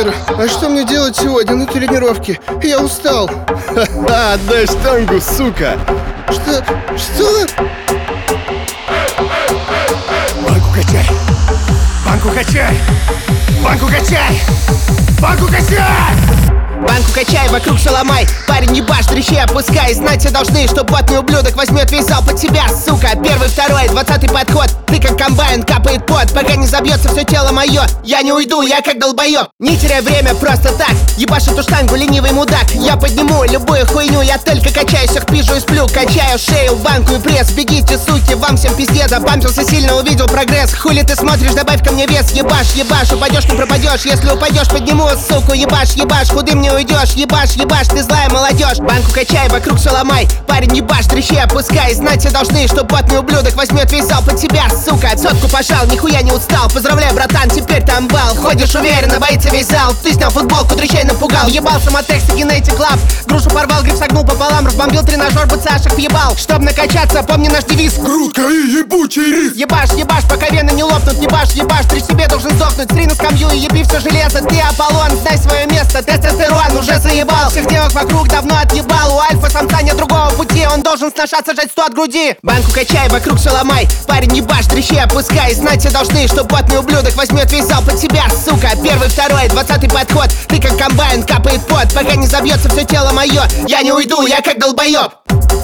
тренер, а что мне делать сегодня на тренировке? Я устал. Ха-ха, отдай штангу, сука! Что? Банку качай! Банку качай! Банку качай! Банку качай! Банку качай, вокруг все ломай. Парень, ебашь, дрищей опускай. Знать все должны, что потный ублюдок возьмет весь зал под себя, сука. Первый, второй, 20-й подход. Ты как комбайн, капает пот. Пока не забьется все тело мое, я не уйду, я как долбоеб. Не теряй время просто так. Ебашь эту штангу, ленивый мудак. Я подниму любую хуйню, я только качаюсь, их пижу и сплю. Качаю шею, банку и пресс. Бегите, суки, вам всем пиздец. Забампился сильно, увидел прогресс. Хули ты смотришь, добавь ко мне вес. Ебашь, ебашь, упадешь, не пропадешь. Если упадешь, подниму, суку, ебашь, ебашь, худым не уйдешь. Ебашь, ебашь, ты злая молодежь. Банку качай, вокруг все ломай. Парень, ебашь, дрищей опускай. Знать все должны, что потный ублюдок возьмет весь зал под себя, сука. Сотку пожал, нихуя не устал. Поздравляю, братан, теперь там бал. Ходишь уверенно, боится весь зал. Ты снял футболку, дрищей напугал. Ебал самотекст и генетик лав. Грушу порвал, гриф согнул пополам. Разбомбил тренажер, БЦАшек въебал. Чтоб накачаться, помни наш девиз. Грудка и ебучий рис! Ебашь, ебашь, пока вены не лопнут. Ебашь, ебашь, ты себе должен сдохнуть. Сри на скамью и еби все железо. Ты Аполлон, знай свое место. Тестостерон уже заебал. Всех девок вокруг давно отъебал. У альфа-самца нет другого пути. Он должен сношаться, жать 100 от груди. Банку качай, вокруг все ломай. Парень, ебашь, дрищей опускай. Знать все должны, что потный ублюдок возьмет весь зал под себя, сука. Первый, второй, 20-й подход. Ты как комбайн, капает пот. Пока не забьется все тело мое, я не уйду, я как долбоеб.